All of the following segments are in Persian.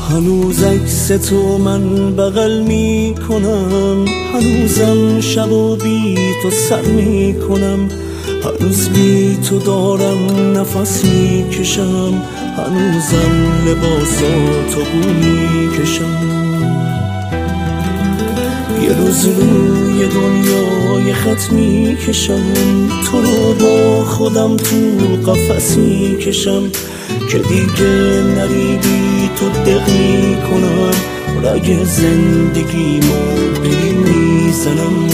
هنوز عکس تو من بغل می کنم، هنوزم شب و بی تو سر می کنم، هنوز بی تو دارم نفس می کشم، هنوزم لباساتو بو می کشم. یه روز روی دنیای خط می کشم، تو رو با خودم تو قفس می کشم، که دیگه نری بی تو دق می کنم، رگ زندگیمو بری می زنم.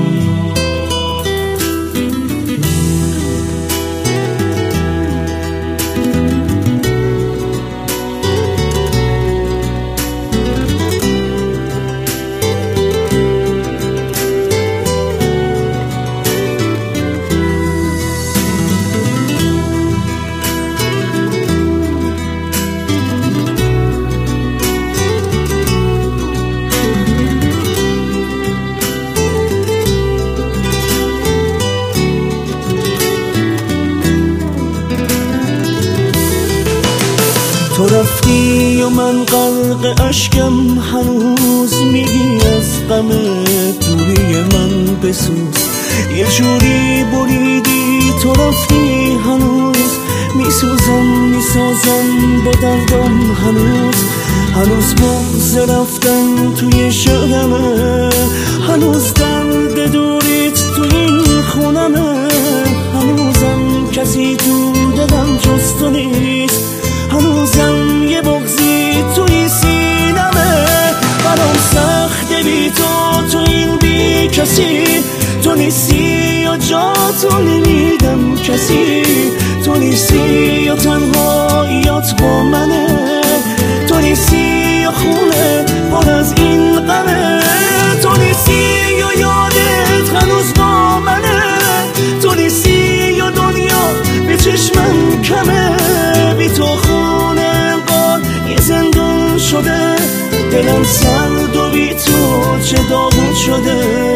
تو رفتی و من غرق اشکم، هنوز میگی از غم دوری من بسوز، یه جوری بریدی تو رفتی، هنوز میسوزم میسازم با دردم، هنوز بغض رفتن توی شعرمه، هنوز درد دوریت تو این خونمه، هنوزم کسی تو دلم جز تو نیست، هنوزم یه بغضی توی سینمه، برام سخته بی تو این بی کسی، تو نیستی یا جا تو نمیدم کسی، تو نیستی یا تنهاییات با منه، تو نیستی یا خونه پر از این غمه، تو نیستی یا یادت هنوز با منه، تو نیستی یا دنیا به چشمم کمه، بی تو خونه انقدر یه زندون شده، دلم سرد و بی تو چه داغون شده.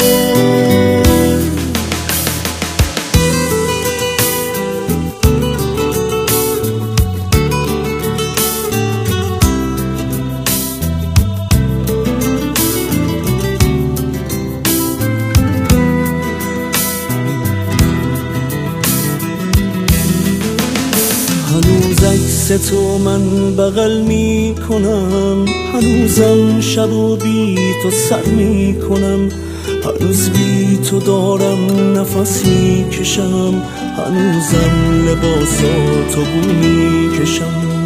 هنوز عکس تو من بغل می کنم، هنوزم شب و بی تو سر می کنم، هنوز بی تو دارم نفس می کشم، هنوزم لباساتو بو می کشم.